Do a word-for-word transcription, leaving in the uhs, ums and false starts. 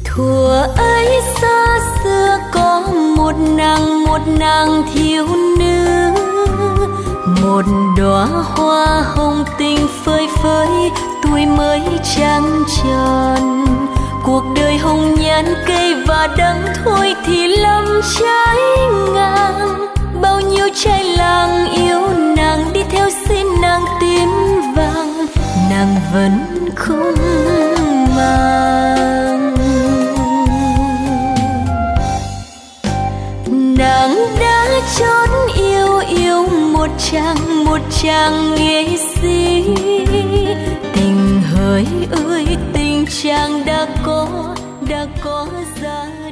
Thuở ấy xa xưa có một nàng, một nàng thiếu nữ, một đóa hoa hồng tình phơi phới, tuổi mới trăng tròn. Cuộc đời hồng nhan cây và đắng thôi thì lắm trái ngang. Bao nhiêu trai làng yêu nàng, đi theo xin nàng tím vàng, nàng vẫn không mang. Nàng đã chót yêu yêu một chàng, một chàng nghệ sĩ. Tình hỡi ơi tình chàng đã có, đã có giá